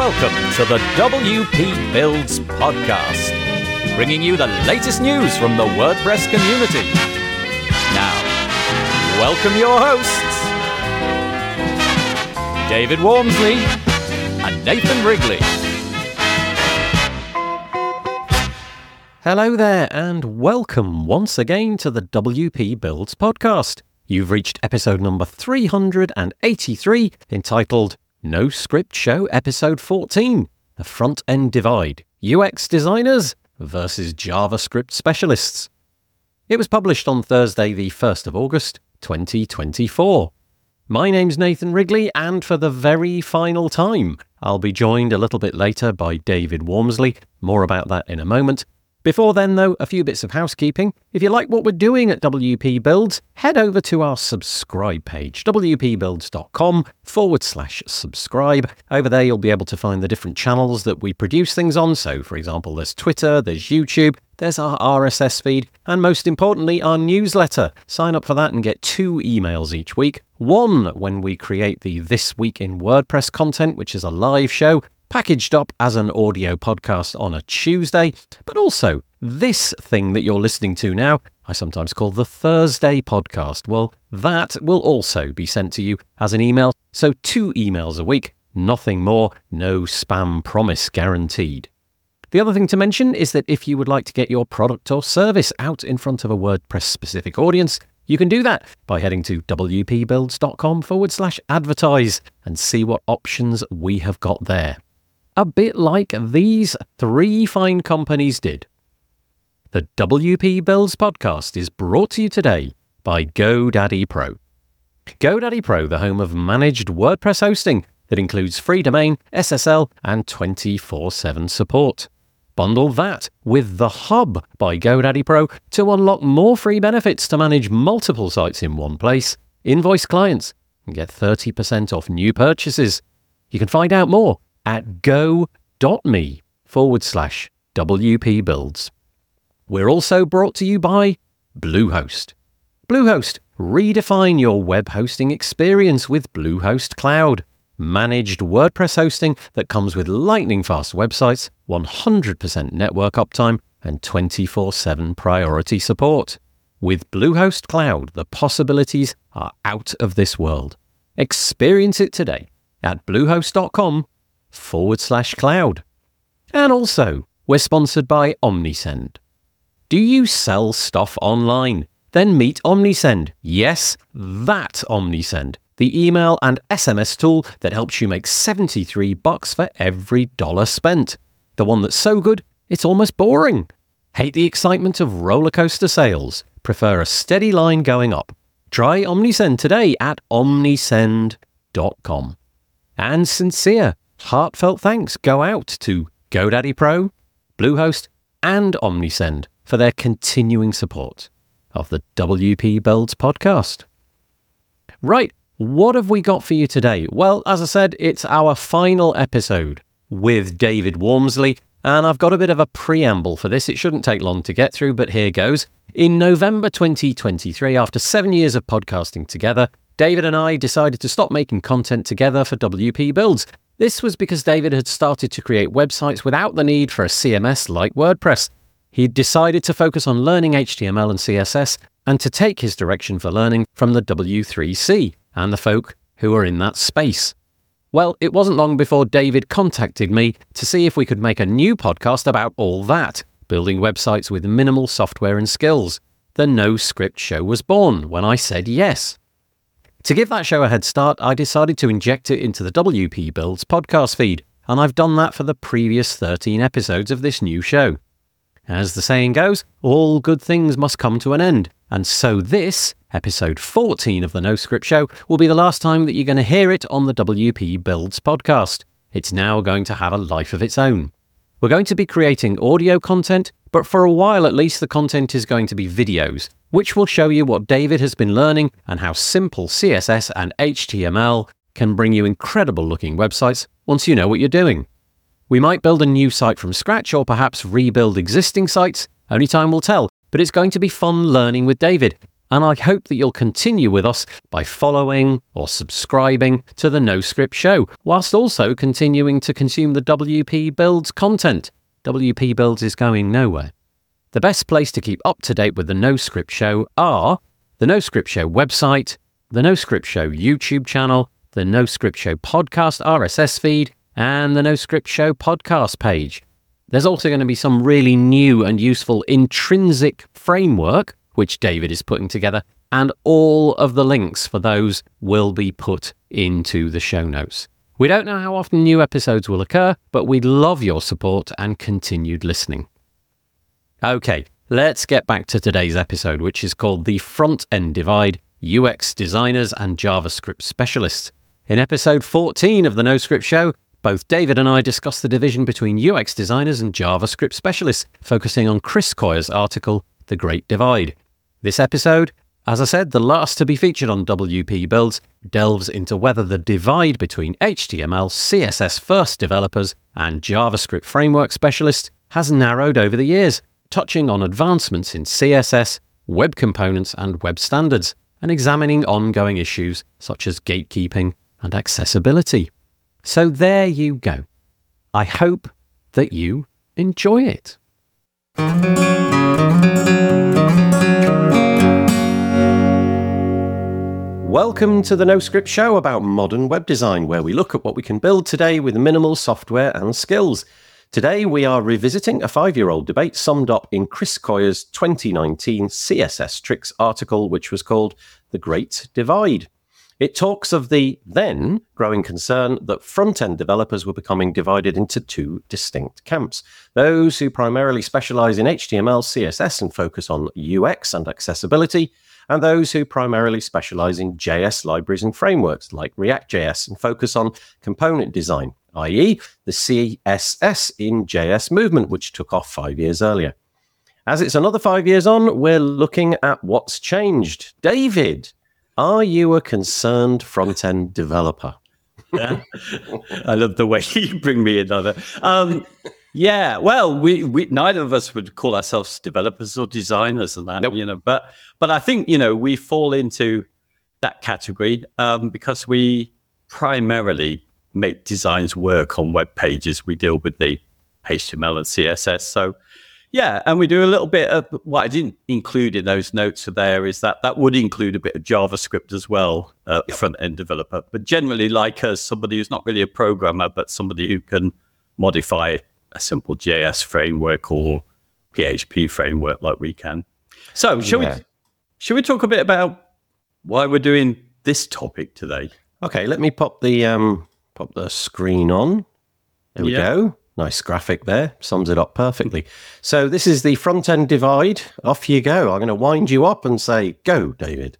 Welcome to the WP Builds podcast, bringing you the latest news from the WordPress community. Now, welcome your hosts, David Wormsley and Nathan Wrigley. Hello there, and welcome once again to the WP Builds podcast. You've reached episode number 383, entitled No Script Show Episode 14, The Front-End Divide, UX Designers versus JavaScript Specialists. It was published on Thursday, the 1st of August, 2024. My name's Nathan Wrigley, and for the very final time, I'll be joined a little bit later by David Wormsley. More about that in a moment. Before then, though, a few bits of housekeeping. If you like what we're doing at WP Builds, head over to our subscribe page, wpbuilds.com/subscribe. Over there, you'll be able to find the different channels that we produce things on. So, for example, there's Twitter, there's YouTube, there's our RSS feed, and most importantly, our newsletter. Sign up for that and get 2 emails each week. One when we create the This Week in WordPress content, which is a live show, packaged up as an audio podcast on a Tuesday, but also this thing that you're listening to now, I sometimes call the Thursday podcast. Well, that will also be sent to you as an email, so 2 emails a week, nothing more, no spam promise guaranteed. The other thing to mention is that if you would like to get your product or service out in front of a WordPress-specific audience, you can do that by heading to wpbuilds.com/advertise and see what options we have got there. A bit like these 3 fine companies did. The WP Builds podcast is brought to you today by GoDaddy Pro. GoDaddy Pro, the home of managed WordPress hosting that includes free domain, SSL, and 24/7 support. Bundle that with The Hub by GoDaddy Pro to unlock more free benefits to manage multiple sites in one place, invoice clients, and get 30% off new purchases. You can find out more at go.me/WP Builds. We're also brought to you by Bluehost. Bluehost, redefine your web hosting experience with Bluehost Cloud. Managed WordPress hosting that comes with lightning-fast websites, 100% network uptime, and 24/7 priority support. With Bluehost Cloud, the possibilities are out of this world. Experience it today at bluehost.com/cloud. And also, we're sponsored by Omnisend. Do you sell stuff online? Then meet Omnisend. Yes, that Omnisend. The email and SMS tool that helps you make $73 for every dollar spent. The one that's so good, it's almost boring. Hate the excitement of roller coaster sales? Prefer a steady line going up? Try Omnisend today at omnisend.com. And sincere, heartfelt thanks go out to GoDaddy Pro, Bluehost, and Omnisend for their continuing support of the WP Builds podcast. Right, what have we got for you today? Well, as I said, it's our final episode with David Wormsley, and I've got a bit of a preamble for this. It shouldn't take long to get through, but here goes. In November 2023, after 7 years of podcasting together, David and I decided to stop making content together for WP Builds. This was because David had started to create websites without the need for a CMS like WordPress. He'd decided to focus on learning HTML and CSS and to take his direction for learning from the W3C and the folk who are in that space. Well, it wasn't long before David contacted me to see if we could make a new podcast about all that, building websites with minimal software and skills. The No Script Show was born when I said yes. To give that show a head start, I decided to inject it into the WP Builds podcast feed, and I've done that for the previous 13 episodes of this new show. As the saying goes, all good things must come to an end, and so this, episode 14 of the No Script Show, will be the last time that you're going to hear it on the WP Builds podcast. It's now going to have a life of its own. We're going to be creating audio content, but for a while at least the content is going to be videos, which will show you what David has been learning and how simple CSS and HTML can bring you incredible looking websites once you know what you're doing. We might build a new site from scratch or perhaps rebuild existing sites, only time will tell, but it's going to be fun learning with David. and I hope that you'll continue with us by following or subscribing to the No Script Show, whilst also continuing to consume the WP Builds content. WP Builds is going nowhere. The best place to keep up to date with the No Script Show are the No Script Show website, the No Script Show YouTube channel, the No Script Show podcast RSS feed, and the No Script Show podcast page. There's also going to be some really new and useful intrinsic framework, which David is putting together, and all of the links for those will be put into the show notes. We don't know how often new episodes will occur, but we'd love your support and continued listening. Okay, let's get back to today's episode, which is called The Front-End Divide, UX Designers and JavaScript Specialists. In episode 14 of the No Script Show, both David and I discuss the division between UX designers and JavaScript specialists, focusing on Chris Coyer's article, The Great Divide. This episode, as I said, the last to be featured on WP Builds, delves into whether the divide between HTML, CSS first developers and JavaScript framework specialists has narrowed over the years, touching on advancements in CSS, web components and web standards, and examining ongoing issues such as gatekeeping and accessibility. So there you go. I hope that you enjoy it. Welcome to the No Script Show about modern web design, where we look at what we can build today with minimal software and skills. Today we are revisiting a 5-year-old debate summed up in Chris Coyer's 2019 CSS Tricks article, which was called The Great Divide. It talks of the then growing concern that front-end developers were becoming divided into two distinct camps. Those who primarily specialize in HTML, CSS and focus on UX and accessibility, and those who primarily specialize in JS libraries and frameworks like React.js and focus on component design, i.e. the CSS in JS movement, which took off 5 years earlier. As it's another 5 years on, we're looking at what's changed. David, are you a concerned front-end developer? Yeah. I love the way you bring me in on it. Yeah, well, we neither of us would call ourselves developers or designers and that, Nope. but I think, we fall into that category because we primarily make designs work on web pages. We deal with the HTML and CSS. So, yeah, and we do a little bit of what I didn't include in those notes there is that would include a bit of JavaScript as well, front-end developer. But generally, like us, somebody who's not really a programmer, but somebody who can modify a simple JS framework or PHP framework like we can. So, should we talk a bit about why we're doing this topic today? Okay, let me pop the screen on. There we go. Nice graphic there. Sums it up perfectly. So this is the front-end divide. Off you go. I'm going to wind you up and say, go, David.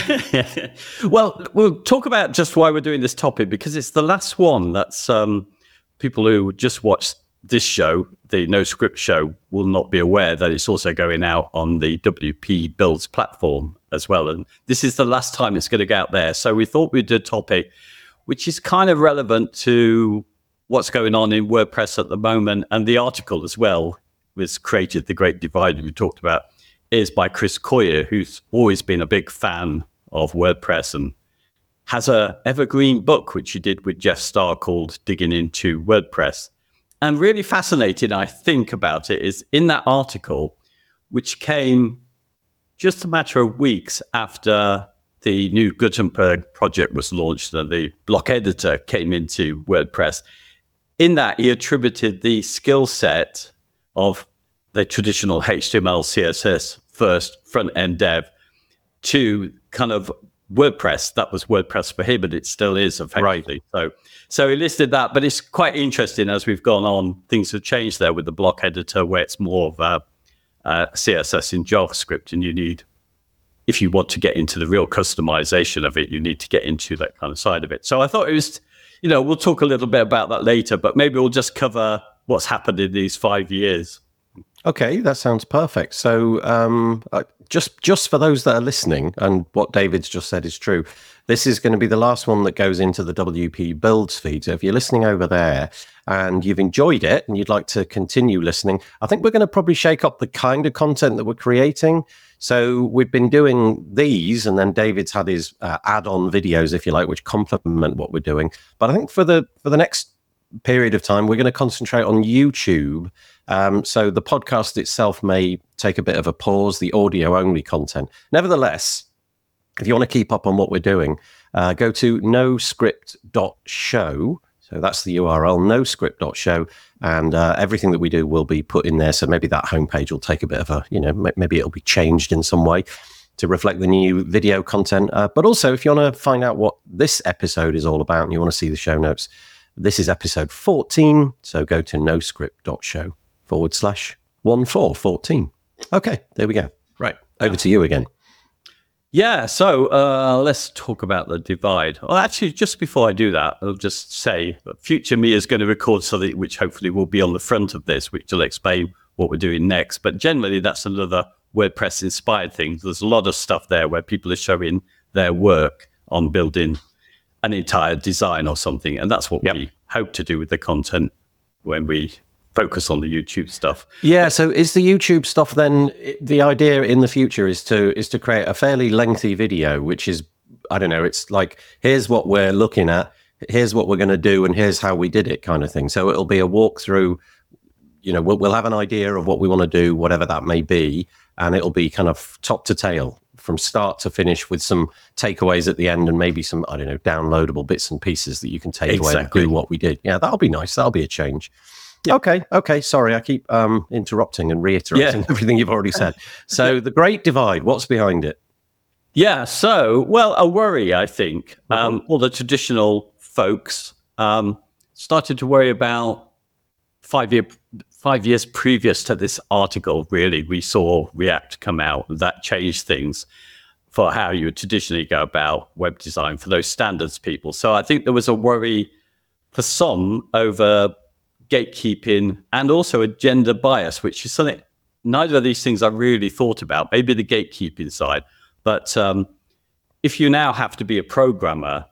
Well, we'll talk about just why we're doing this topic, because it's the last one that's people who just watch this show, the No Script Show, will not be aware that it's also going out on the WP Builds platform as well. And this is the last time it's going to go out there. So we thought we'd do a topic which is kind of relevant to what's going on in WordPress at the moment. And the article as well was created, The Great Divide we talked about, is by Chris Coyer, who's always been a big fan of WordPress and has a evergreen book, which he did with Jeff Starr, called Digging Into WordPress. And really fascinating, I think, about it is in that article, which came just a matter of weeks after the new Gutenberg project was launched and the block editor came into WordPress. In that, he attributed the skill set of the traditional HTML, CSS first front-end dev to kind of WordPress. That was WordPress for him, and it still is effectively. Right. So he listed that, but it's quite interesting as we've gone on. Things have changed there with the block editor, where it's more of CSS in JavaScript, and you need, if you want to get into the real customization of it, you need to get into that kind of side of it. So I thought it was, we'll talk a little bit about that later, but maybe we'll just cover what's happened in these 5 years. Okay, that sounds perfect. So just for those that are listening, and what David's just said is true, this is going to be the last one that goes into the WP Builds feed. So if you're listening over there, and you've enjoyed it and you'd like to continue listening, I think we're going to probably shake up the kind of content that we're creating. So we've been doing these, and then David's had his add-on videos, if you like, which complement what we're doing. But I think for the next period of time, we're going to concentrate on YouTube. So the podcast itself may take a bit of a pause, the audio-only content. Nevertheless, if you want to keep up on what we're doing, go to noscript.show. So that's the URL, noscript.show. And everything that we do will be put in there. So maybe that homepage will take a bit of a, maybe it'll be changed in some way to reflect the new video content. But also, if you want to find out what this episode is all about and you want to see the show notes, this is episode 14. So go to noscript.show/1414. Okay, there we go. Right, over to you again. Yeah, so let's talk about the divide. Well, actually, just before I do that, I'll just say that future me is going to record something which hopefully will be on the front of this, which will explain what we're doing next. But generally, that's another WordPress-inspired thing. There's a lot of stuff there where people are showing their work on building an entire design or something. And that's what we hope to do with the content when we focus on the YouTube stuff. Yeah, so is the YouTube stuff then, the idea in the future is to create a fairly lengthy video, which is, I don't know, it's like, here's what we're looking at, here's what we're going to do, and here's how we did it kind of thing. So it'll be a walkthrough, we'll have an idea of what we want to do, whatever that may be, and it'll be kind of top to tail from start to finish with some takeaways at the end and maybe some, I don't know, downloadable bits and pieces that you can take away and do what we did. Yeah, that'll be nice. That'll be a change. Yeah. Okay. Sorry, I keep interrupting and reiterating everything you've already said. So the Great Divide, what's behind it? Yeah, so, a worry, I think. All the traditional folks started to worry about 5 years previous to this article, really. We saw React come out, and that changed things for how you would traditionally go about web design for those standards people. So I think there was a worry for some over gatekeeping and also a gender bias, which is something neither of these things I really thought about, maybe the gatekeeping side. But if you now have to be a programmer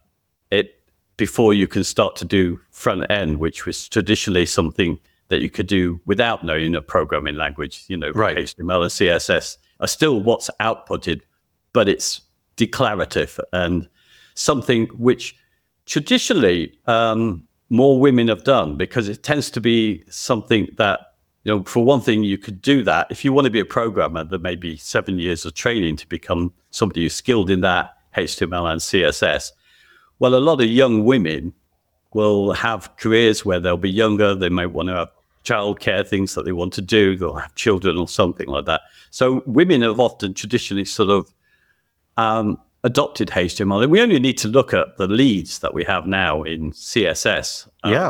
before you can start to do front end, which was traditionally something that you could do without knowing a programming language, right. HTML and CSS are still what's outputted, but it's declarative and something which traditionally more women have done, because it tends to be something that, for one thing, you could do that. If you want to be a programmer, there may be 7 years of training to become somebody who's skilled in that, HTML and CSS. Well, a lot of young women will have careers where they'll be younger. They may want to have childcare things that they want to do. They'll have children or something like that. So women have often traditionally sort of adopted HTML. And we only need to look at the leads that we have now in CSS.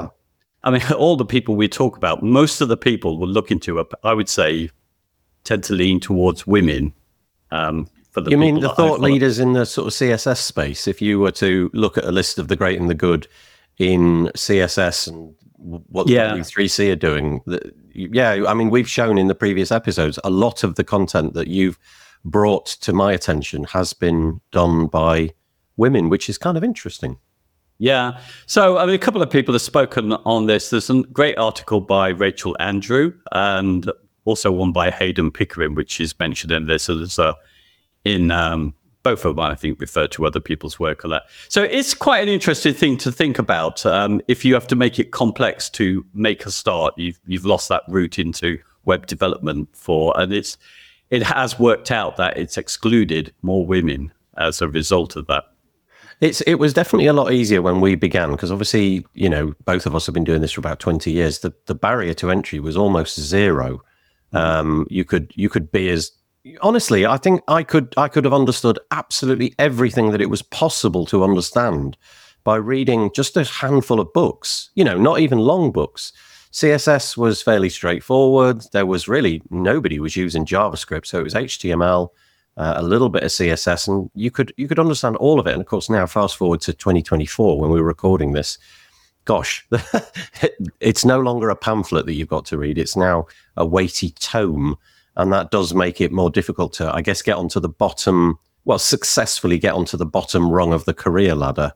All the people we talk about, most of the people we're looking to, I would say, tend to lean towards women. You mean the thought leaders in the sort of CSS space? If you were to look at a list of the great and the good in CSS and what the W3C are doing, we've shown in the previous episodes, a lot of the content that you've brought to my attention has been done by women, which is kind of interesting. Yeah. So, a couple of people have spoken on this. There's a great article by Rachel Andrew and also one by Hayden Pickering, which is mentioned in this. So there's both of them, I think, refer to other people's work on that. So it's quite an interesting thing to think about. If you have to make it complex to make a start, you've lost that route into web development and it has worked out that it's excluded more women as a result of that. It was definitely a lot easier when we began, because obviously, both of us have been doing this for about 20 years. The barrier to entry was almost zero. You could be as, honestly, I think I could have understood absolutely everything that it was possible to understand by reading just a handful of books, not even long books. CSS was fairly straightforward. There was really, nobody was using JavaScript. So it was HTML, a little bit of CSS, and you could understand all of it. And of course, now fast forward to 2024, when we were recording this, gosh, it's no longer a pamphlet that you've got to read. It's now a weighty tome. And that does make it more difficult to, I guess, successfully get onto the bottom rung of the career ladder.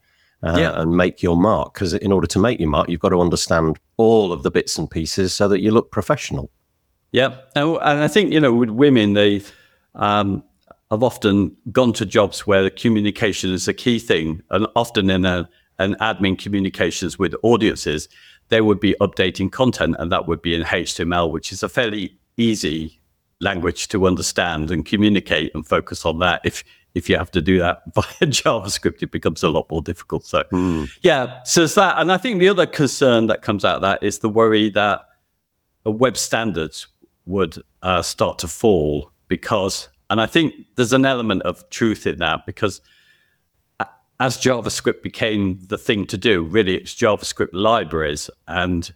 and make your mark. Because in order to make your mark, you've got to understand all of the bits and pieces so that you look professional. Yeah, and I think, with women, they have often gone to jobs where the communication is a key thing, and often in an admin communications with audiences, they would be updating content, and that would be in HTML, which is a fairly easy language to understand and communicate and focus on that. If you have to do that via JavaScript, it becomes a lot more difficult. So, so it's that. And I think the other concern that comes out of that is the worry that web standards would start to fall because, and I think there's an element of truth in that, because as JavaScript became the thing to do, really it's JavaScript libraries, and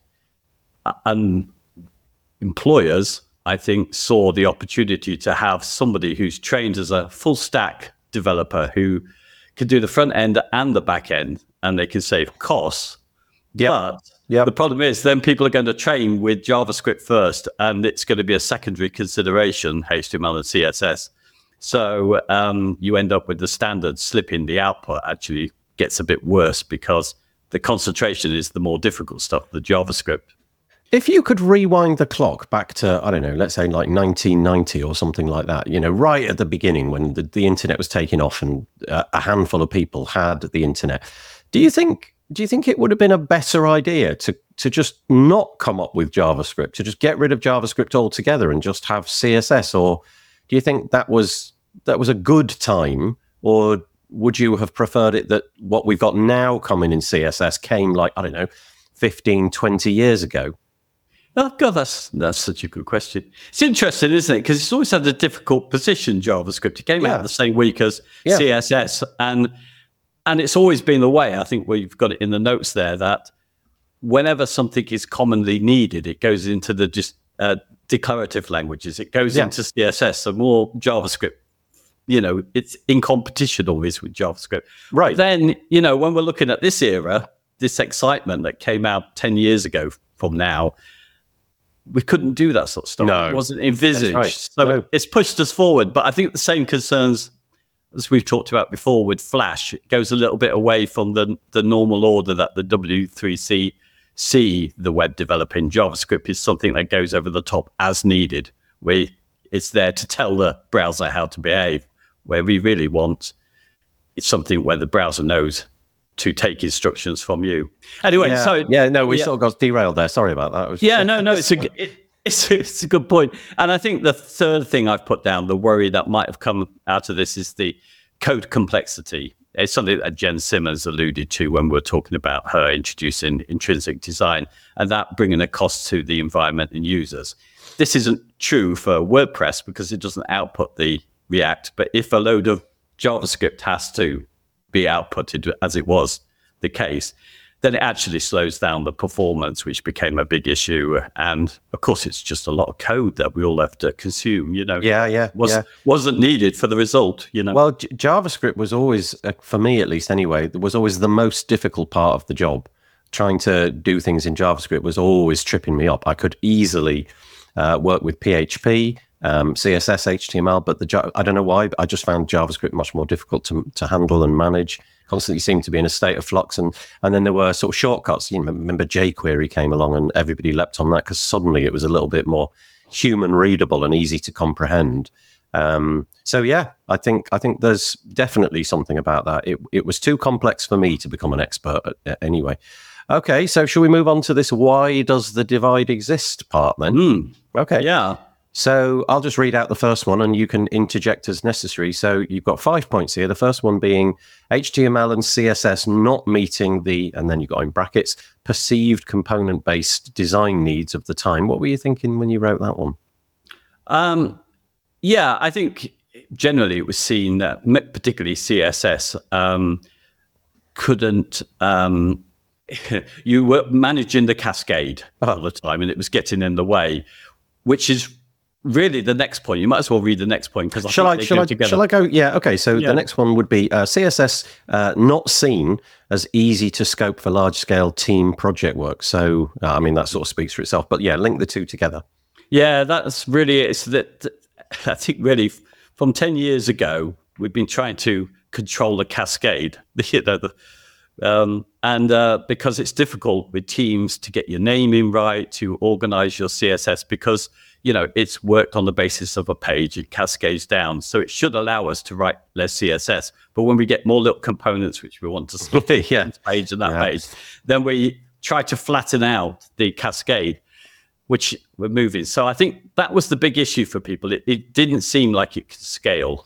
employers, I think, saw the opportunity to have somebody who's trained as a full stack developer who can do the front end and the back end, and they can save costs. But the problem is then people are going to train with JavaScript first, and it's going to be a secondary consideration, HTML and CSS. So you end up with the standard slipping. The output actually gets a bit worse because the concentration is the more difficult stuff, the JavaScript. If you could rewind the clock back to, I don't know, let's say like 1990 or something like that, right at the beginning when the internet was taking off and a handful of people had the internet, do you think it would have been a better idea to just not come up with JavaScript, to just get rid of JavaScript altogether and just have CSS? Or do you think that was a good time, or would you have preferred it that what we've got now coming in CSS came like, I don't know, 15, 20 years ago? Oh, God, that's such a good question. It's interesting, isn't it? Because it's always had a difficult position, JavaScript. It came out the same week as CSS, and it's always been the way. I think we've got it in the notes there that whenever something is commonly needed, it goes into the just declarative languages. It goes into CSS. So more JavaScript, it's in competition always with JavaScript. Right. But then, when we're looking at this era, this excitement that came out 10 years ago from now, we couldn't do that sort of stuff. No, it wasn't envisaged. Right. So it's pushed us forward. But I think the same concerns as we've talked about before with Flash, it goes a little bit away from the normal order that the W3C see the web developing. JavaScript is something that goes over the top as needed, where it's there to tell the browser how to behave. Where we really want, it's something where the browser knows to take instructions from you. Anyway, we sort of got derailed there. Sorry about that. It's a good point. And I think the third thing I've put down, the worry that might have come out of this, is the code complexity. It's something that Jen Simmons alluded to when we were talking about her introducing intrinsic design and that bringing a cost to the environment and users. This isn't true for WordPress because it doesn't output the React, but if a load of JavaScript has to be outputted, as it was the case, then it actually slows down the performance, which became a big issue. And of course, it's just a lot of code that we all have to consume, wasn't needed for the result, Well, JavaScript was always, for me at least anyway, was always the most difficult part of the job. Trying to do things in JavaScript was always tripping me up. I could easily work with PHP, CSS, HTML, but I don't know why, I just found JavaScript much more difficult to handle and manage. Constantly seemed to be in a state of flux, and then there were sort of shortcuts. Remember jQuery came along and everybody leapt on that because suddenly it was a little bit more human readable and easy to comprehend. I think there's definitely something about that. It was too complex for me to become an expert anyway. Okay, so shall we move on to this why does the divide exist part then? Okay. Yeah. So I'll just read out the first one and you can interject as necessary. So you've got 5 points here. The first one being HTML and CSS not meeting and then you've got in brackets, perceived component-based design needs of the time. What were you thinking when you wrote that one? I think generally it was seen that particularly CSS couldn't... you were managing the cascade all the time and it was getting in the way, which is really the next point. You might as well read the next point because shall I go? Yeah. Okay. So the next one would be CSS not seen as easy to scope for large scale team project work. So that sort of speaks for itself. But link the two together. Yeah, that's really it's that. I think really from 10 years ago we've been trying to control the cascade. Because it's difficult with Teams to get your naming right, to organize your CSS, because it's worked on the basis of a page, it cascades down. So it should allow us to write less CSS. But when we get more little components which we want to split this page and that page, then we try to flatten out the cascade, which we're moving. So I think that was the big issue for people. It didn't seem like it could scale.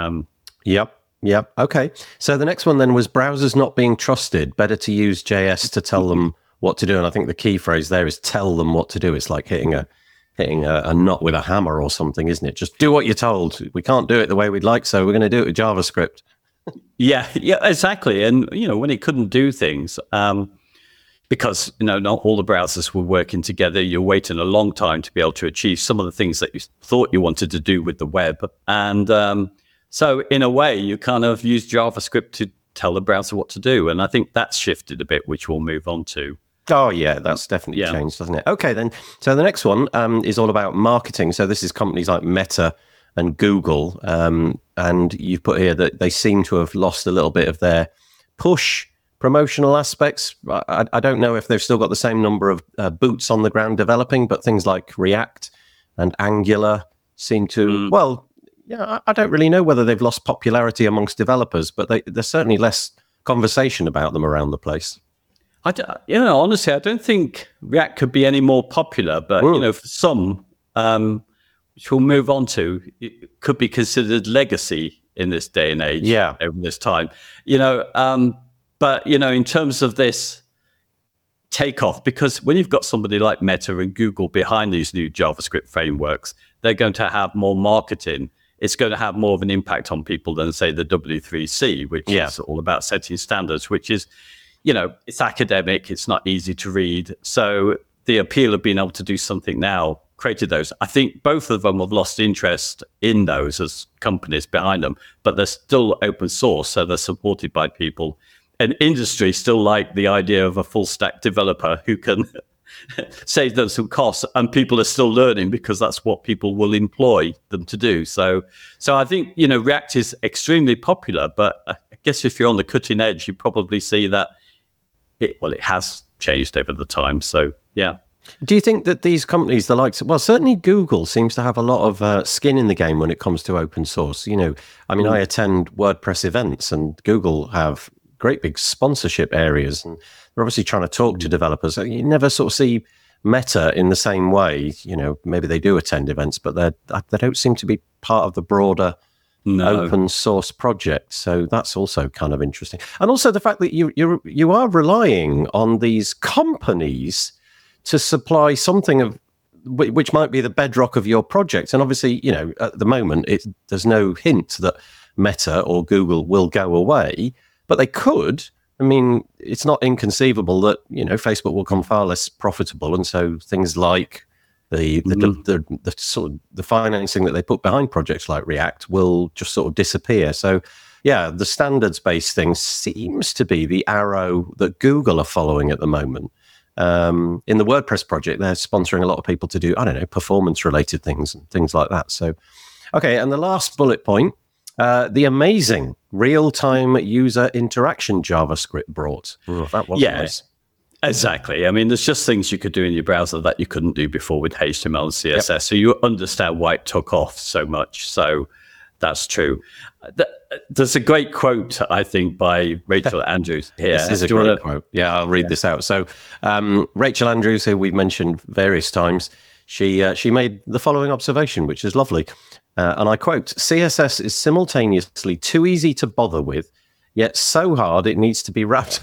Yep. Okay. So the next one then was browsers not being trusted. Better to use JS to tell them what to do. And I think the key phrase there is tell them what to do. It's like hitting a knot with a hammer or something, isn't it? Just do what you're told. We can't do it the way we'd like, so we're going to do it with JavaScript. Yeah, exactly. And, when it couldn't do things, because, not all the browsers were working together, you're waiting a long time to be able to achieve some of the things that you thought you wanted to do with the web. And so in a way, you kind of use JavaScript to tell the browser what to do. And I think that's shifted a bit, which we'll move on to. Oh, yeah, that's definitely changed, doesn't it? Okay, then. So the next one is all about marketing. So this is companies like Meta and Google. And you've put here that they seem to have lost a little bit of their push promotional aspects. I don't know if they've still got the same number of boots on the ground developing, but things like React and Angular seem to, I don't really know whether they've lost popularity amongst developers, but there's certainly less conversation about them around the place. Honestly, I don't think React could be any more popular, but, for some, which we'll move on to, it could be considered legacy in this day and age, over this time, but, in terms of this takeoff, because when you've got somebody like Meta and Google behind these new JavaScript frameworks, they're going to have more marketing. It's going to have more of an impact on people than, say, the W3C, which is all about setting standards, which is, it's academic, it's not easy to read. So the appeal of being able to do something now created those. I think both of them have lost interest in those as companies behind them, but they're still open source, so they're supported by people. And industry still like the idea of a full stack developer who can save them some costs, and people are still learning because that's what people will employ them to do. So I think, React is extremely popular, but I guess if you're on the cutting edge, you probably see that it has changed over the time. So, yeah. Do you think that these companies, the likes of, certainly Google seems to have a lot of skin in the game when it comes to open source. I attend WordPress events, and Google have great big sponsorship areas, and they're obviously trying to talk to developers. You never sort of see Meta in the same way. Maybe they do attend events, but they don't seem to be part of the broader open source project. So that's also kind of interesting. And also the fact that you are relying on these companies to supply something of which might be the bedrock of your project. And obviously, at the moment, there's no hint that Meta or Google will go away, but they could. I mean, it's not inconceivable that, Facebook will become far less profitable. And so things like the sort of the financing that they put behind projects like React will just sort of disappear. So, the standards-based thing seems to be the arrow that Google are following at the moment. In the WordPress project, they're sponsoring a lot of people to do, performance-related things and things like that. So, okay, and the last bullet point, the amazing real-time user interaction JavaScript brought. That was nice. Exactly. I mean, there's just things you could do in your browser that you couldn't do before with HTML and CSS. So you understand why it took off so much. So that's true. There's a great quote, I think, by Rachel Andrews here. This is a great quote. Yeah, I'll read this out. So Rachel Andrews, who we've mentioned various times, she made the following observation, which is lovely. And I quote, "CSS is simultaneously too easy to bother with, yet so hard it needs to be wrapped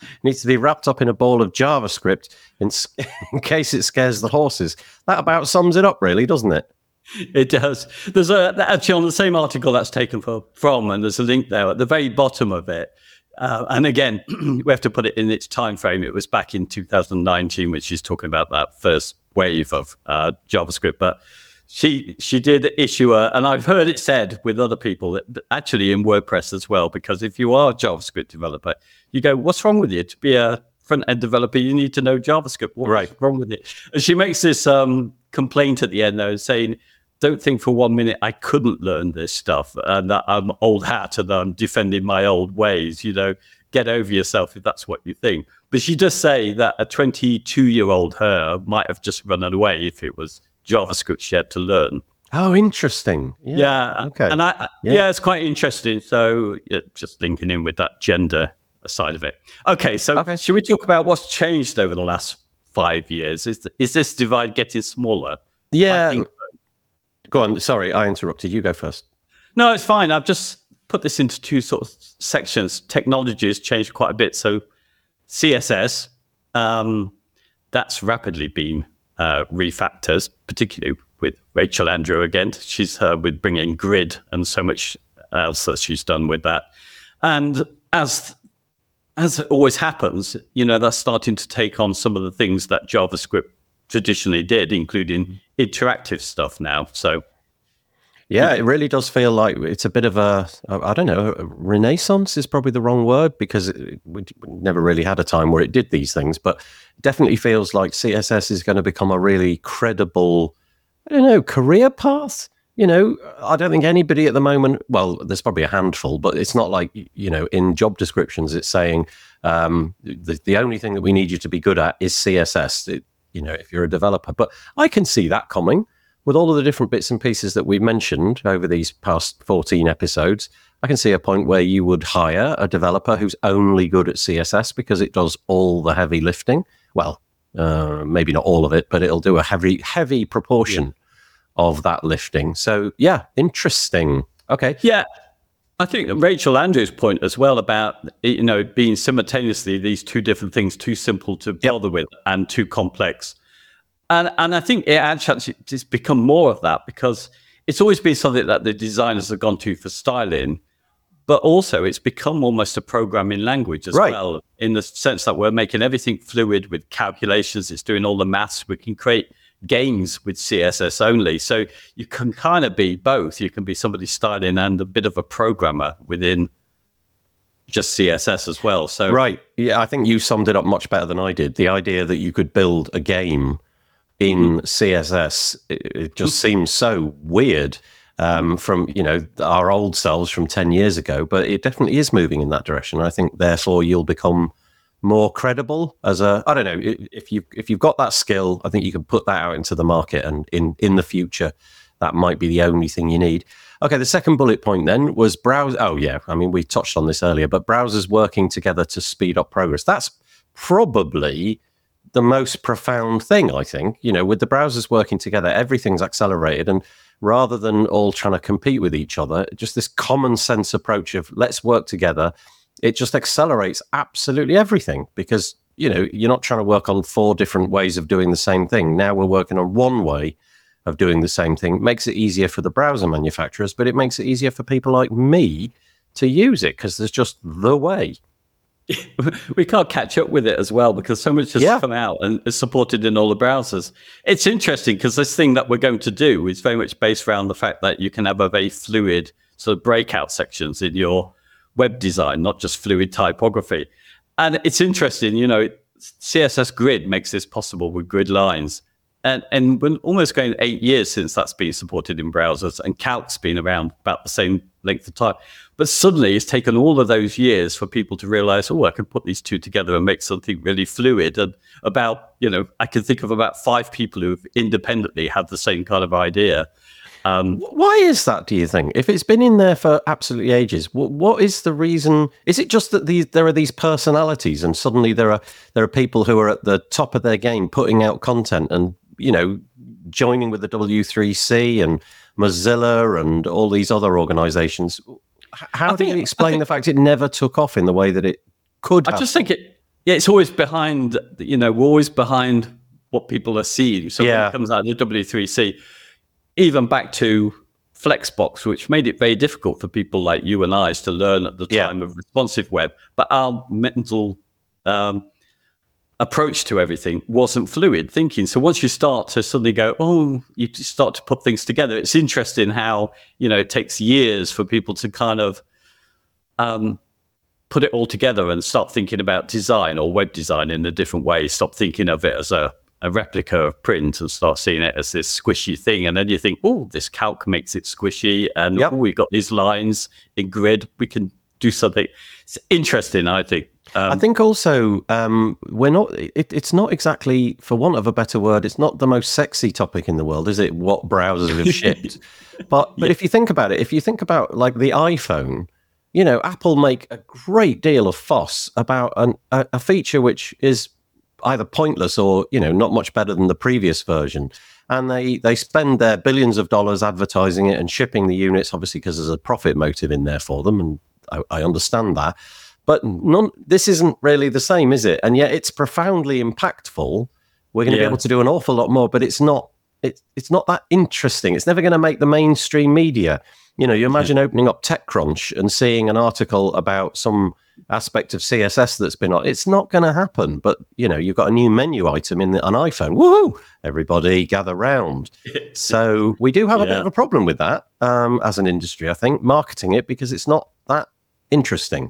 up in a ball of JavaScript in case it scares the horses." That about sums it up, really, doesn't it? It does. There's actually on the same article that's taken from, and there's a link there at the very bottom of it. And again, we have to put it in its time frame. It was back in 2019, which she's talking about that first wave of JavaScript. But she did issue and I've heard it said with other people, actually in WordPress as well, because if you are a JavaScript developer, you go, what's wrong with you? To be a front-end developer, you need to know JavaScript. What's wrong with it? And she makes this complaint at the end, though, saying, don't think for 1 minute I couldn't learn this stuff and that I'm old hat and I'm defending my old ways. get over yourself if that's what you think. But she does say that a 22-year-old her might have just run away if it was JavaScript she had to learn. Oh, interesting. Yeah. Okay. And it's quite interesting. So just linking in with that gender side of it. Okay. So should we talk about what's changed over the last 5 years? Is this divide getting smaller? Yeah. Go on. Sorry, I interrupted. You go first. No, it's fine. I've just put this into two sort of sections. Technology has changed quite a bit. So CSS, that's rapidly been refactored, particularly with Rachel Andrew again. She's with bringing Grid and so much else that she's done with that. And as it always happens, that's starting to take on some of the things that JavaScript traditionally did, including interactive stuff now. So yeah, it really does feel like it's a bit of a renaissance is probably the wrong word, because we never really had a time where it did these things, but it definitely feels like CSS is going to become a really credible, career path. I don't think anybody at the moment, well, there's probably a handful, but it's not like, in job descriptions, it's saying the only thing that we need you to be good at is CSS, if you're a developer. But I can see that coming. With all of the different bits and pieces that we've mentioned over these past 14 episodes, I can see a point where you would hire a developer who's only good at CSS because it does all the heavy lifting. Well, maybe not all of it, but it'll do a heavy proportion of that lifting. So, yeah, interesting. Okay. Yeah. I think Rachel Andrews' point as well about, being simultaneously these two different things, too simple to bother with and too complex. And I think it actually it's become more of that, because it's always been something that the designers have gone to for styling, but also it's become almost a programming language as well, in the sense that we're making everything fluid with calculations. It's doing all the maths. We can create games with CSS only. So you can kind of be both. You can be somebody styling and a bit of a programmer within just CSS as well. So right. Yeah, I think you summed it up much better than I did. The idea that you could build a game in CSS, it just seems so weird from, our old selves from 10 years ago, but it definitely is moving in that direction. I think therefore you'll become more credible as I don't know, if you've got that skill, I think you can put that out into the market, and in the future, that might be the only thing you need. Okay, the second bullet point then was browse. Oh yeah, I mean, we touched on this earlier, but browsers working together to speed up progress. That's probably the most profound thing, I think. With the browsers working together, everything's accelerated, and rather than all trying to compete with each other, just this common sense approach of let's work together, it just accelerates absolutely everything, because you're not trying to work on 4 different ways of doing the same thing. Now we're working on one way of doing the same thing. It makes it easier for the browser manufacturers, but it makes it easier for people like me to use it, because there's just the way. We can't catch up with it as well, because so much has come out and is supported in all the browsers. It's interesting because this thing that we're going to do is very much based around the fact that you can have a very fluid sort of breakout sections in your web design, not just fluid typography. And it's interesting, CSS Grid makes this possible with grid lines. And we're almost going 8 years since that's been supported in browsers, and Calc's been around about the same length of time. But suddenly it's taken all of those years for people to realize, I can put these two together and make something really fluid. And I can think of about 5 people who've independently had the same kind of idea. Why is that, do you think? If it's been in there for absolutely ages, what is the reason? Is it just that there are these personalities, and suddenly there are people who are at the top of their game putting out content and, joining with the W3C and Mozilla and all these other organizations? How do you explain the fact it never took off in the way that it could have? I just think it's always behind, we're always behind what people are seeing. So when it comes out of the W3C, even back to Flexbox, which made it very difficult for people like you and I to learn at the time of responsive web, but our mental approach to everything wasn't fluid thinking. So once you start to suddenly go, you start to put things together. It's interesting how, it takes years for people to kind of put it all together and start thinking about design or web design in a different way. Stop thinking of it as a replica of print and start seeing it as this squishy thing. And then you think, this calc makes it squishy. And we've got these lines in Grid. We can do something interesting, I think. I think also we're not. It's not exactly, for want of a better word, it's not the most sexy topic in the world, is it? What browsers have shipped? But if you think about it, if you think about like the iPhone, Apple make a great deal of fuss about a feature which is either pointless or not much better than the previous version, and they spend their billions of dollars advertising it and shipping the units, obviously because there's a profit motive in there for them, and I understand that. But this isn't really the same, is it? And yet it's profoundly impactful. We're going to be able to do an awful lot more, but it's not that interesting. It's never going to make the mainstream media. You imagine opening up TechCrunch and seeing an article about some aspect of CSS that's been on. It's not going to happen. But, you've got a new menu item on iPhone. Woohoo! Everybody gather round. So we do have a bit of a problem with that as an industry, I think, marketing it, because it's not that interesting.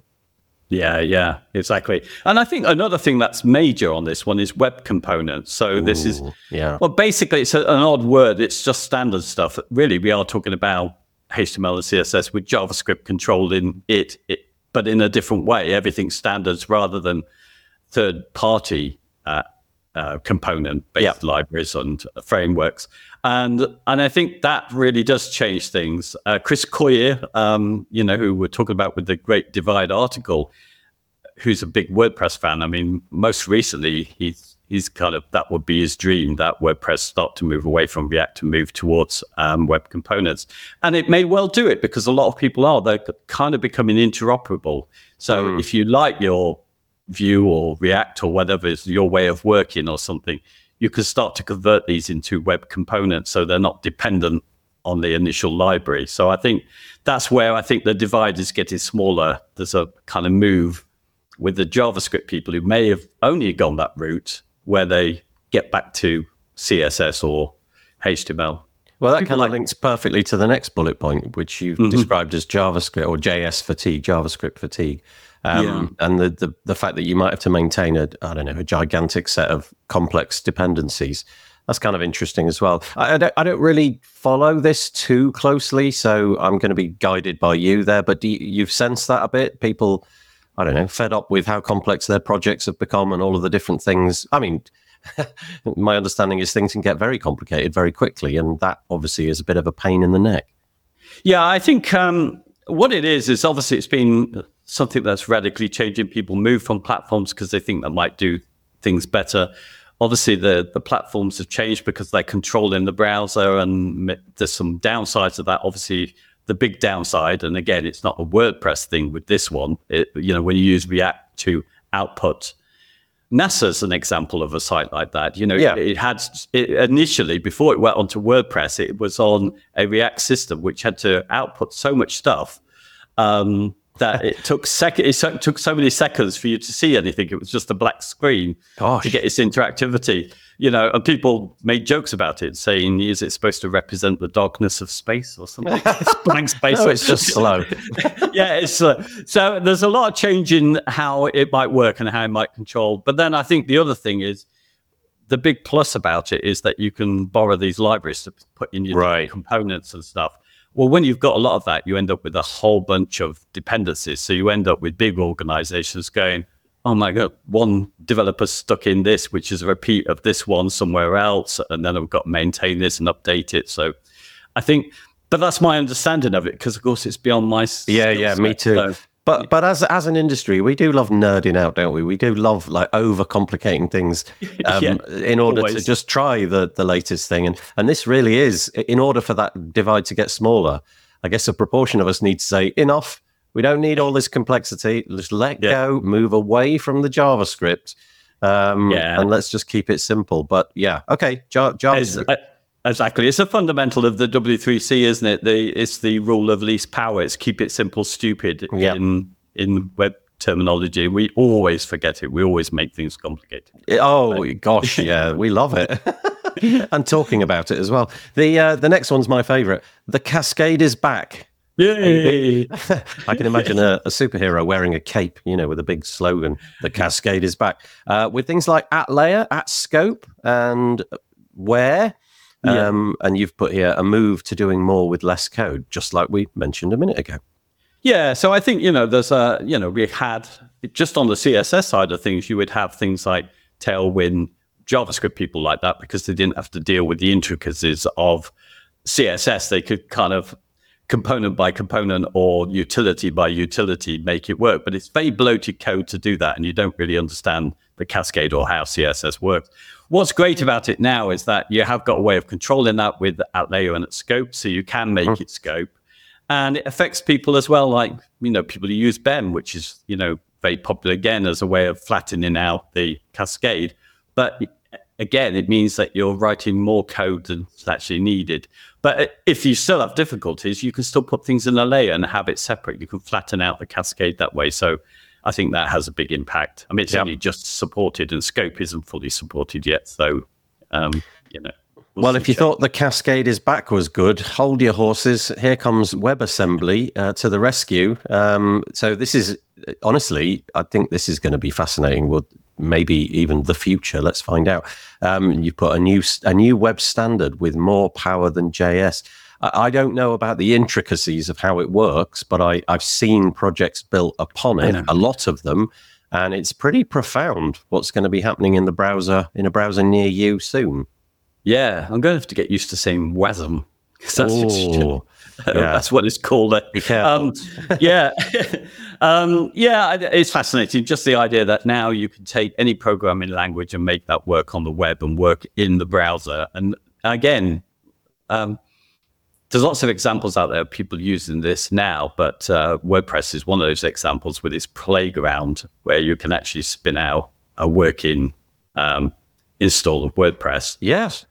Yeah, exactly. And I think another thing that's major on this one is web components. So this is, well, basically it's an odd word. It's just standard stuff. Really, we are talking about HTML and CSS with JavaScript controlled in it, but in a different way. Everything's standards rather than third-party component-based libraries and frameworks. And I think that really does change things. Chris Coyier, who we're talking about with the Great Divide article, who's a big WordPress fan. I mean, most recently, he's kind of, that would be his dream, that WordPress start to move away from React to move towards web components. And it may well do it, because a lot of people they're kind of becoming interoperable. So if you like your Vue or React or whatever is your way of working or something, you can start to convert these into web components so they're not dependent on the initial library. So I think that's where I think the divide is getting smaller. There's a kind of move with the JavaScript people who may have only gone that route, where they get back to CSS or HTML. Well, that kind of links perfectly to the next bullet point, which you've described as JavaScript or JS fatigue, JavaScript fatigue. And the fact that you might have to maintain a gigantic set of complex dependencies. That's kind of interesting as well. I don't really follow this too closely, so I'm going to be guided by you there. But you've sensed that a bit? People, fed up with how complex their projects have become and all of the different things. I mean, my understanding is things can get very complicated very quickly, and that obviously is a bit of a pain in the neck. Yeah, I think what it is obviously it's been something that's radically changing. People move from platforms because they think that might do things better. Obviously, the platforms have changed because they're controlling the browser, and there's some downsides of that. Obviously, the big downside, and again, it's not a WordPress thing with this one. When you use React to output, NASA's an example of a site like that. It had initially, before it went onto WordPress, it was on a React system which had to output so much stuff that it took so many seconds for you to see anything. It was just a black screen to get its interactivity. And people made jokes about it, saying, "Is it supposed to represent the darkness of space or something?" It's blank space. No, it's just slow. Yeah, it's slow. So there's a lot of change in how it might work and how it might control. But then I think the other thing is, the big plus about it is that you can borrow these libraries to put in your components and stuff. Well, when you've got a lot of that, you end up with a whole bunch of dependencies. So you end up with big organizations going, "Oh my God, one developer stuck in this, which is a repeat of this one somewhere else. And then I've got to maintain this and update it." So I think, but that's my understanding of it, because of course it's beyond my Yeah, me too. So, but as an industry, we do love nerding out, don't we? We do love overcomplicating things in order to just try the latest thing. And this really is, in order for that divide to get smaller, I guess a proportion of us need to say, enough. We don't need all this complexity. Just let go, move away from the JavaScript, and let's just keep it simple. But okay, JavaScript. Exactly. It's a fundamental of the W3C, isn't it? It's the rule of least power. It's keep it simple, stupid in web terminology. We always forget it. We always make things complicated. Gosh, we love it. And talking about it as well. The next one's my favorite. The Cascade is back. Yay! I can imagine a superhero wearing a cape, with a big slogan, "The Cascade is back," with things like @layer, @scope, and where. And you've put here a move to doing more with less code, just like we mentioned a minute ago. Yeah, so I think, there's we had, just on the CSS side of things, you would have things like Tailwind, JavaScript people like that, because they didn't have to deal with the intricacies of CSS. They could kind of component by component or utility by utility make it work. But it's very bloated code to do that, and you don't really understand the cascade or how CSS works. What's great about it now is that you have got a way of controlling that with at layer and at scope, so you can make it scope. And it affects people as well, like, people who use BEM, which is, very popular again as a way of flattening out the cascade. But again, it means that you're writing more code than is actually needed. But if you still have difficulties, you can still put things in a layer and have it separate. You can flatten out the cascade that way. So I think that has a big impact. I mean, it's only just supported, and scope isn't fully supported yet. So, Well, if you thought the cascade is back was good, hold your horses. Here comes WebAssembly to the rescue. So this is, honestly, I think this is going to be fascinating. Well, maybe even the future. Let's find out. You've put a new web standard with more power than JS. I don't know about the intricacies of how it works, but I've seen projects built upon it, a lot of them, and it's pretty profound what's going to be happening in a browser near you soon. Yeah, I'm going to have to get used to saying WASM. That's what it's called. Yeah. It's fascinating. Just the idea that now you can take any programming language and make that work on the web and work in the browser. And again, there's lots of examples out there of people using this now, but WordPress is one of those examples with its playground where you can actually spin out a working install of WordPress. Yes.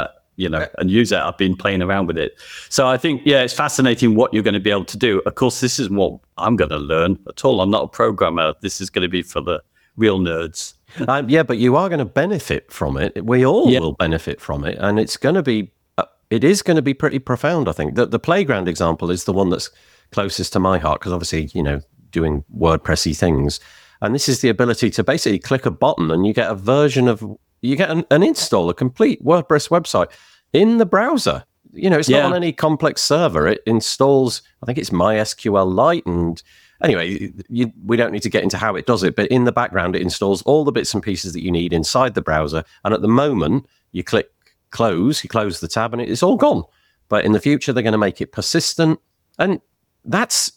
And use it. I've been playing around with it. So I think, it's fascinating what you're going to be able to do. Of course, this isn't what I'm going to learn at all. I'm not a programmer. This is going to be for the real nerds. But you are going to benefit from it. We all will benefit from it. And it's going to be, it is going to be pretty profound, I think. The playground example is the one that's closest to my heart, because obviously, doing WordPressy things. And this is the ability to basically click a button and you get a version of, you get an install, a complete WordPress website in the browser. It's not on any complex server. It installs, I think it's MySQLite. And anyway, we don't need to get into how it does it, but in the background, it installs all the bits and pieces that you need inside the browser. And at the moment, you click close, you close the tab, and it's all gone. But in the future, they're going to make it persistent. And that's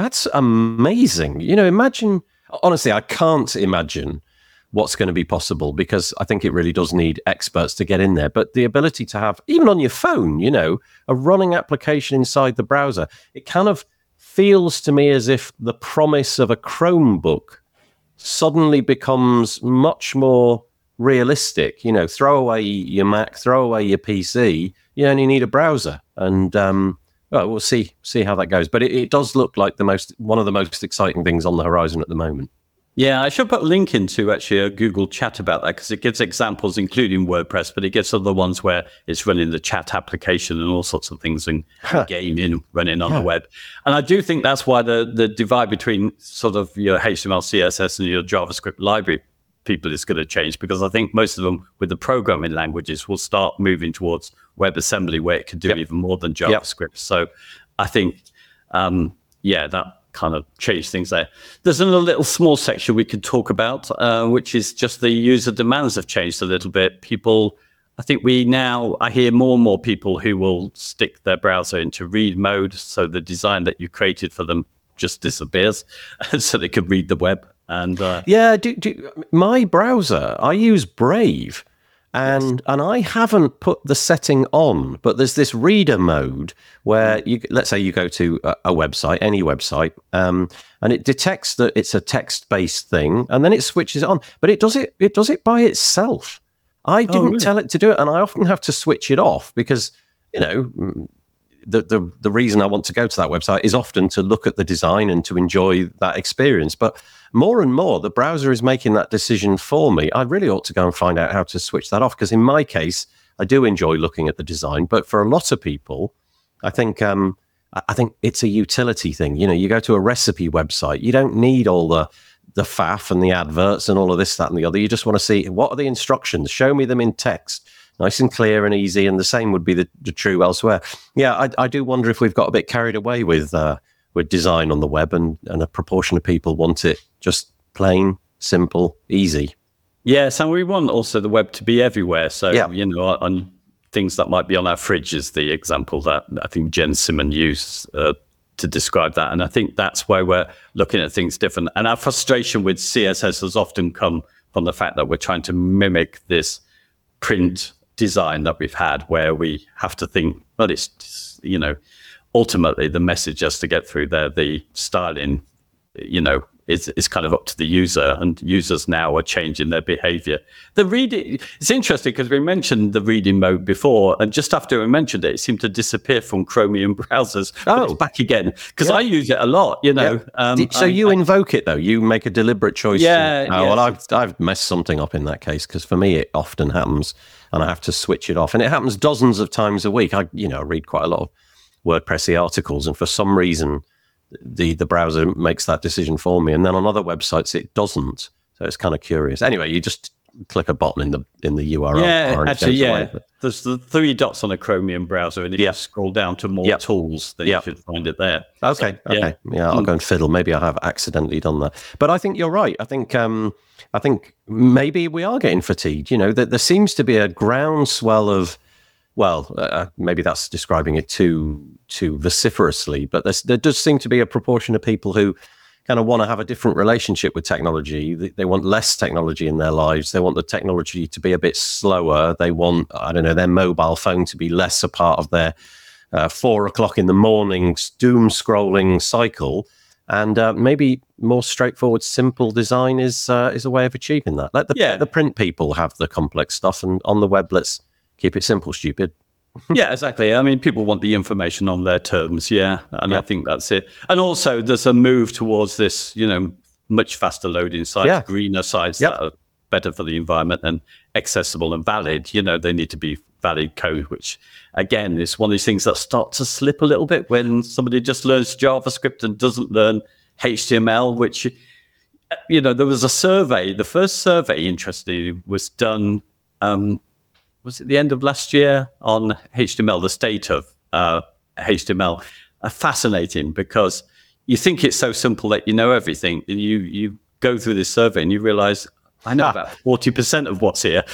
amazing. Imagine, honestly, I can't imagine what's going to be possible, because I think it really does need experts to get in there. But the ability to have, even on your phone, a running application inside the browser, it kind of feels to me as if the promise of a Chromebook suddenly becomes much more realistic. Throw away your Mac, throw away your PC, you only need a browser. And we'll see how that goes. But it does look like one of the most exciting things on the horizon at the moment. Yeah, I should put a link into actually a Google chat about that, because it gives examples, including WordPress, but it gives other ones where it's running the chat application and all sorts of things, and gaming running on the web. And I do think that's why the divide between sort of your HTML, CSS and your JavaScript library people is going to change, because I think most of them with the programming languages will start moving towards WebAssembly, where it can do even more than JavaScript. So I think, that kind of change things there. There's a little small section we could talk about, which is just the user demands have changed a little bit. People, I think I hear more and more people who will stick their browser into read mode, so the design that you created for them just disappears, so they can read the web. And my browser, I use Brave, and I haven't put the setting on, but there's this reader mode where let's say you go to a website, any website, and it detects that it's a text-based thing, and then it switches it on. But it does it by itself. I didn't tell it to do it, and I often have to switch it off, because the reason I want to go to that website is often to look at the design and to enjoy that experience. But more and more, the browser is making that decision for me. I really ought to go and find out how to switch that off, because in my case, I do enjoy looking at the design. But for a lot of people, I think it's a utility thing. You go to a recipe website, you don't need all the faff and the adverts and all of this, that, and the other. You just want to see, what are the instructions? Show me them in text. Nice and clear and easy, and the same would be the true elsewhere. Yeah, I do wonder if we've got a bit carried away with with design on the web, and a proportion of people want it just plain, simple, easy. Yes, and we want also the web to be everywhere. So, Yeah. on things that might be on our fridge is the example that I think Jen Simon used to describe that. And I think that's why we're looking at things different. And our frustration with CSS has often come from the fact that we're trying to mimic this print design that we've had, where we have to think, well, it's ultimately the message has to get through there. The styling, is kind of up to the user, and users now are changing their behavior. The reading, it's interesting because we mentioned the reading mode before, and just after we mentioned it, it seemed to disappear from Chromium browsers. But it's back again because I use it a lot, So you invoke it though? You make a deliberate choice? Yeah. Well, I've messed something up in that case, because for me it often happens, and I have to switch it off, and it happens dozens of times a week. I read quite a lot of WordPressy articles, and for some reason the browser makes that decision for me, and then on other websites it doesn't. So it's kind of curious. Anyway, you just click a button in the URL. Yeah, actually, there's the 3 dots on a Chromium browser, and if you scroll down to more tools, then you should find it there. Okay. Yeah, I'll go and fiddle. Maybe I have accidentally done that. But I think you're right. I think maybe we are getting fatigued. That there seems to be a groundswell of, maybe that's describing it too vociferously, but there does seem to be a proportion of people who kind of want to have a different relationship with technology. They want less technology in their lives. They want the technology to be a bit slower. They want, their mobile phone to be less a part of their 4 o'clock in the morning doom scrolling cycle. And maybe more straightforward, simple design is a way of achieving that. Let the print people have the complex stuff, and on the web, let's keep it simple, stupid. Yeah, exactly. I mean, people want the information on their terms. Yeah. And I think that's it. And also there's a move towards this, much faster loading sites, greener sites that are better for the environment and accessible and valid. They need to be valid code, which again is one of these things that start to slip a little bit when somebody just learns JavaScript and doesn't learn HTML, which, there was a survey. The first survey, interestingly, was done, was it the end of last year, on HTML, the state of HTML. Fascinating, because you think it's so simple that you know everything. And you go through this survey and you realize, I know about 40% of what's here.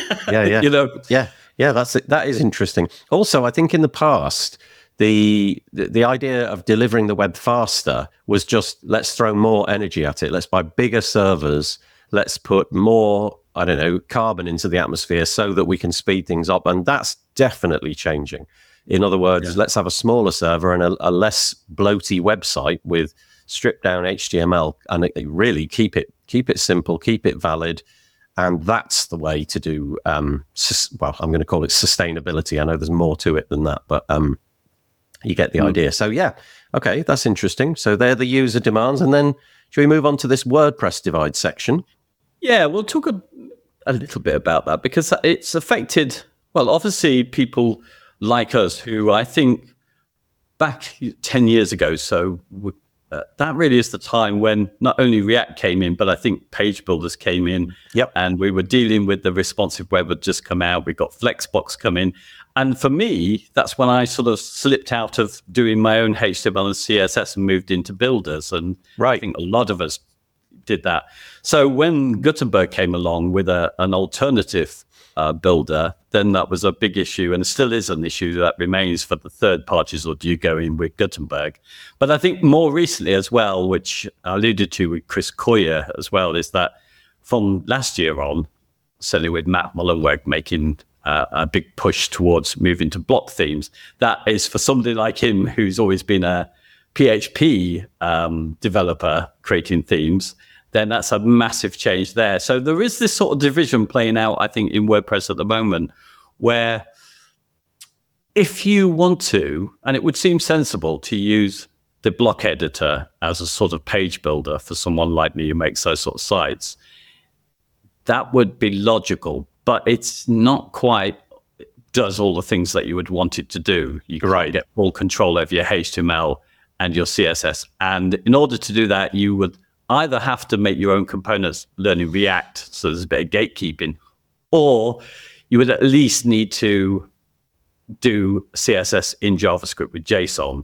Yeah. Yeah, that's it. That is interesting. Also, I think in the past, the idea of delivering the web faster was just, let's throw more energy at it. Let's buy bigger servers. Let's put more, carbon into the atmosphere so that we can speed things up. And that's definitely changing. In other words, let's have a smaller server and a less bloaty website with stripped down HTML, and really keep it simple, keep it valid. And that's the way to do, I'm going to call it sustainability. I know there's more to it than that, but you get the idea. So okay, that's interesting. So they're the user demands. And then should we move on to this WordPress divide section? Yeah, we'll talk a little bit about that, because it's affected, obviously people like us who, I think back 10 years ago, so that really is the time when not only React came in, but I think page builders came in. Yep. And we were dealing with the responsive web had just come out. We got Flexbox come in. And for me, that's when I sort of slipped out of doing my own HTML and CSS and moved into builders. And I think a lot of us did that. So when Gutenberg came along with an alternative builder, then that was a big issue, and still is an issue that remains for the third parties, or do you go in with Gutenberg? But I think more recently as well, which I alluded to with Chris Coyier as well, is that from last year on, certainly with Matt Mullenweg making a big push towards moving to block themes, that is for somebody like him who's always been a PHP developer creating themes, then that's a massive change there. So there is this sort of division playing out, I think, in WordPress at the moment, where if you want to, and it would seem sensible to use the block editor as a sort of page builder for someone like me who makes those sort of sites, that would be logical, but it's not quite does all the things that you would want it to do. You can get full control over your HTML and your CSS. And in order to do that, you would either have to make your own components learning React, so there's a bit of gatekeeping, or you would at least need to do CSS in JavaScript with JSON.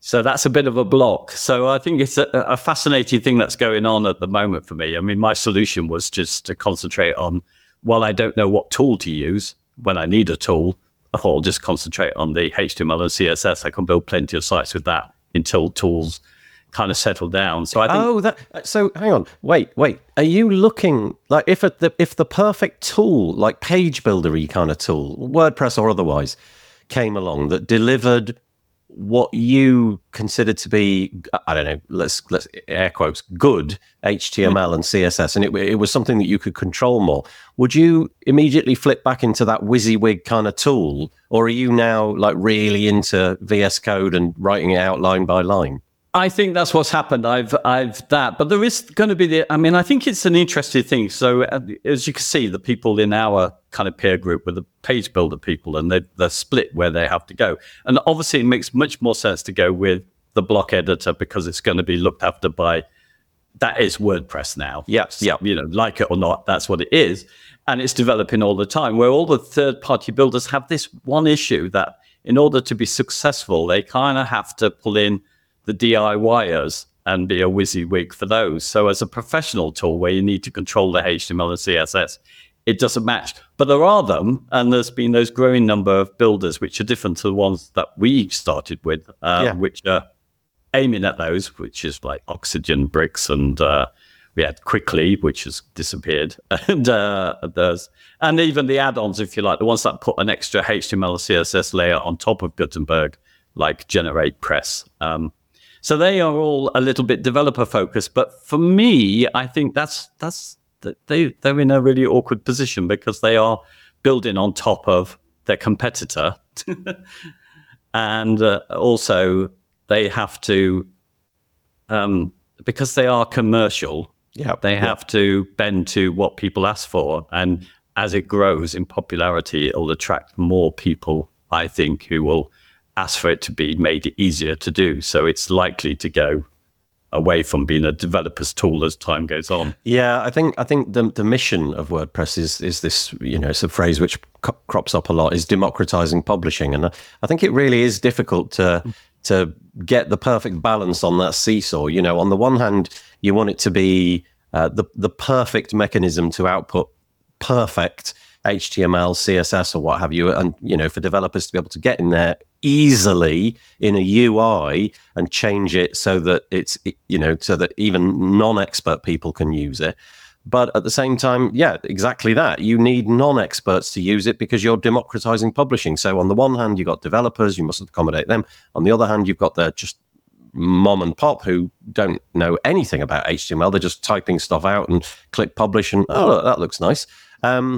So that's a bit of a block. So I think it's a fascinating thing that's going on at the moment for me. I mean, my solution was just to concentrate on, well, I don't know what tool to use when I need a tool, I'll just concentrate on the HTML and CSS. I can build plenty of sites with that until tools kind of settle down. So I think. So hang on, wait. Are you looking like if the perfect tool, like page builder-y kind of tool, WordPress or otherwise, came along that delivered what you considered to be, I don't know, let's air quotes, good HTML and CSS, and it was something that you could control more, would you immediately flip back into that WYSIWYG kind of tool, or are you now like really into VS Code and writing it out line by line? I think that's what's happened. I've that, but there is going to be I think it's an interesting thing. So as you can see, the people in our kind of peer group were the page builder people, and they're split where they have to go. And obviously it makes much more sense to go with the block editor because it's going to be looked after by, that is WordPress now. Yes. Yeah. You know, like it or not, that's what it is. And it's developing all the time, where all the third-party builders have this one issue that in order to be successful, they kind of have to pull in the DIYers and be a WYSIWYG for those. So as a professional tool where you need to control the HTML and CSS, it doesn't match. But there are them, and there's been those growing number of builders which are different to the ones that we started with, which are aiming at those, which is like Oxygen, Bricks, and we had Quickly, which has disappeared, and and even the add-ons, if you like, the ones that put an extra HTML and CSS layer on top of Gutenberg, like GeneratePress. So they are all a little bit developer focused, but for me, I think they're in a really awkward position because they are building on top of their competitor, and also they have to, because they are commercial. Yeah, they have to bend to what people ask for, and as it grows in popularity, it'll attract more people, I think, who will ask for it to be made easier to do. So it's likely to go away from being a developer's tool as time goes on. Yeah, I think the mission of WordPress is this, you know, it's a phrase which crops up a lot, is democratizing publishing. And I think it really is difficult to get the perfect balance on that seesaw. You know, on the one hand, you want it to be the perfect mechanism to output perfect HTML, CSS, or what have you, and you know, for developers to be able to get in there easily in a UI and change it so that it's, you know, so that even non-expert people can use it. But at the same time, yeah, exactly that. You need non-experts to use it because you're democratizing publishing. So on the one hand, you've got developers, you must accommodate them. On the other hand, you've got the just mom and pop who don't know anything about HTML. They're just typing stuff out and click publish and, oh, that looks nice. And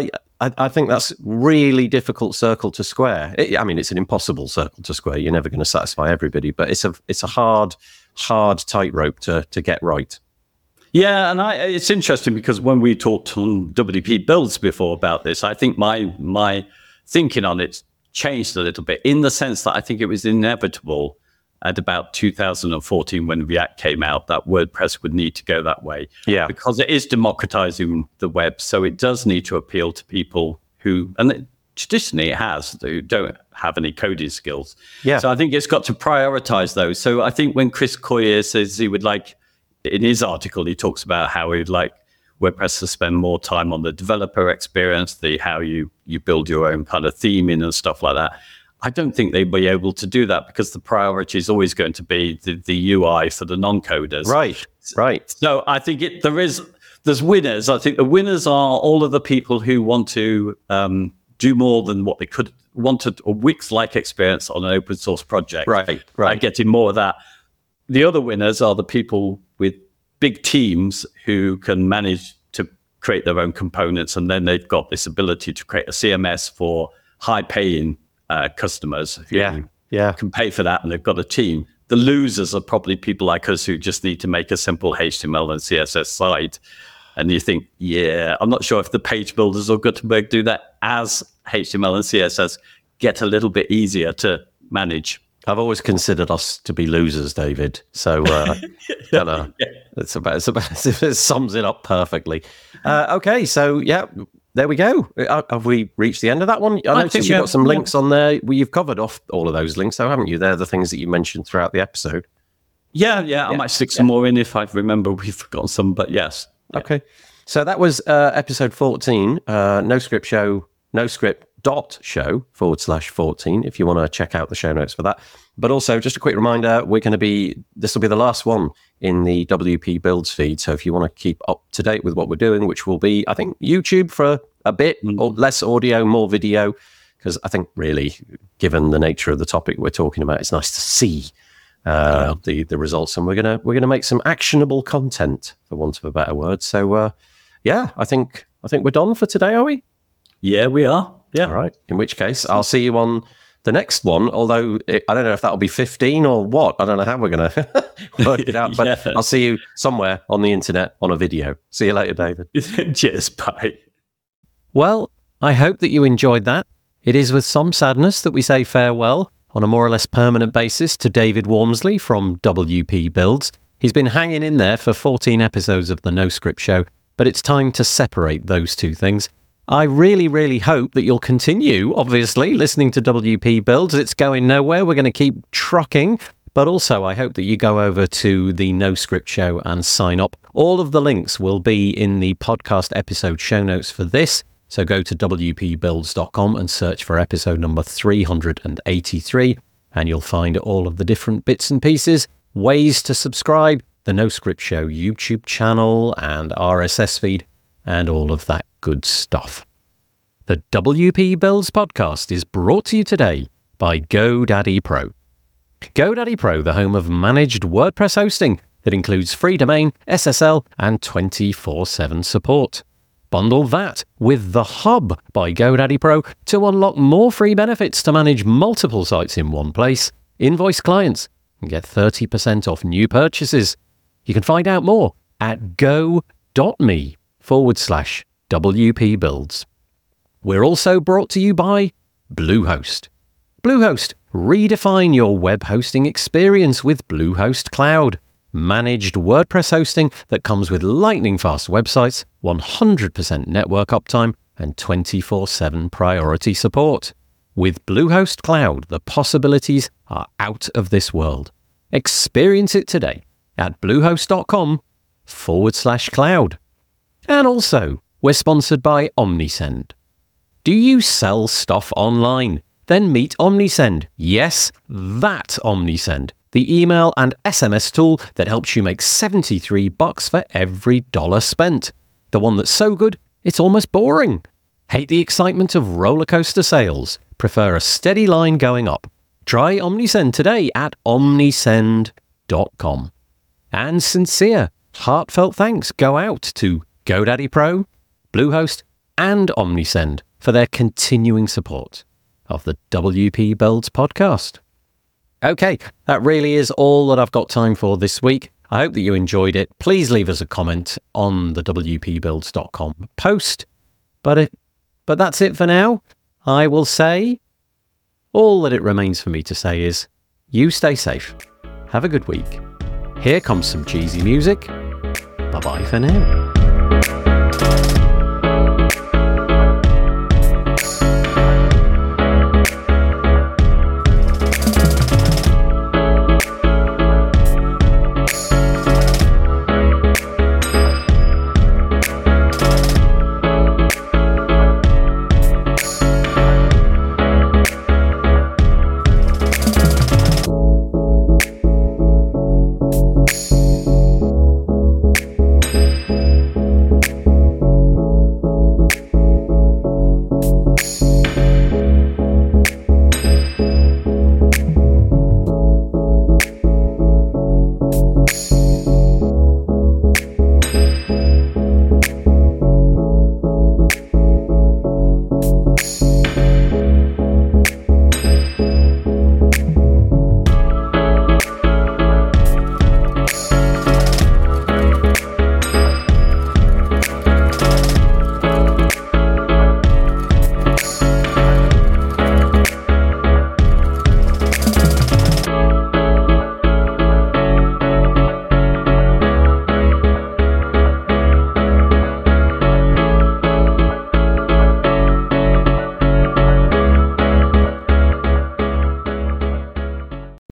I think that's really difficult circle to square. I mean, it's an impossible circle to square. You're never going to satisfy everybody, but it's a hard tightrope to get right. Yeah, and it's interesting because when we talked on WP Builds before about this, I think my thinking on it changed a little bit in the sense that I think it was inevitable at about 2014 when React came out that WordPress would need to go that way. Yeah. Because it is democratizing the web. So it does need to appeal to people who, and traditionally it has, who don't have any coding skills. Yeah. So I think it's got to prioritize those. So I think when Chris Coyier says he would like, in his article, he talks about how he'd like WordPress to spend more time on the developer experience, how you build your own kind of theming and stuff like that. I don't think they'd be able to do that because the priority is always going to be the UI for the non-coders. Right. So I think there's winners. I think the winners are all of the people who want to do more than what they could wanted, a Wix-like experience on an open source project. Right. Getting more of that. The other winners are the people with big teams who can manage to create their own components, and then they've got this ability to create a CMS for high-paying customers who can pay for that, and they've got a team. The losers are probably people like us who just need to make a simple HTML and CSS site. And you think, I'm not sure if the page builders or Gutenberg do that as HTML and CSS get a little bit easier to manage. I've always considered us to be losers, David. So it sums it up perfectly. Okay, so there we go. Have we reached the end of that one? I noticed you've got some links on there. Well, you've covered off all of those links, though, haven't you? They're the things that you mentioned throughout the episode. Yeah. I might stick some more in if I remember we've forgotten some, but yes. Yeah. Okay. So that was episode 14, No Script Show, noscript.show/14, if you want to check out the show notes for that. But also, just a quick reminder, this will be the last one in the WP Builds feed. So if you want to keep up to date with what we're doing, which will be, I think, YouTube for a bit, or less audio, more video, because I think really, given the nature of the topic we're talking about, it's nice to see the results, and we're gonna make some actionable content, for want of a better word. So I think we're done for today, are we? Yeah, we are. Yeah. All right. In which case, I'll see you on the next one. Although I don't know if that'll be 15 or what. I don't know how we're gonna work it out. But I'll see you somewhere on the internet on a video. See you later, David. Cheers. Bye. Well, I hope that you enjoyed that. It is with some sadness that we say farewell on a more or less permanent basis to David Wormsley from WP Builds. He's been hanging in there for 14 episodes of the No Script Show, but it's time to separate those two things. I really, really hope that you'll continue, obviously, listening to WP Builds. It's going nowhere. We're going to keep trucking. But also, I hope that you go over to the No Script Show and sign up. All of the links will be in the podcast episode show notes for this. So go to wpbuilds.com and search for episode number 383, and you'll find all of the different bits and pieces, ways to subscribe, the No Script Show YouTube channel and RSS feed, and all of that good stuff. The WP Builds podcast is brought to you today by GoDaddy Pro. GoDaddy Pro, the home of managed WordPress hosting that includes free domain, SSL, and 24/7 support. Bundle that with The Hub by GoDaddy Pro to unlock more free benefits to manage multiple sites in one place, invoice clients, and get 30% off new purchases. You can find out more at go.me/WP Builds. We're also brought to you by Bluehost. Bluehost, redefine your web hosting experience with Bluehost Cloud. Managed WordPress hosting that comes with lightning-fast websites, 100% network uptime, and 24/7 priority support. With Bluehost Cloud, the possibilities are out of this world. Experience it today at bluehost.com/cloud. And also, we're sponsored by Omnisend. Do you sell stuff online? Then meet Omnisend. Yes, that Omnisend. The email and SMS tool that helps you make $73 for every dollar spent. The one that's so good, it's almost boring. Hate the excitement of roller coaster sales? Prefer a steady line going up? Try Omnisend today at omnisend.com. And sincere, heartfelt thanks go out to GoDaddy Pro, Bluehost, and Omnisend for their continuing support of the WP Builds podcast. Okay, that really is all that I've got time for this week. I hope that you enjoyed it. Please leave us a comment on the wpbuilds.com post. But that's it for now. I will say, all that it remains for me to say is, you stay safe. Have a good week. Here comes some cheesy music. Bye-bye for now.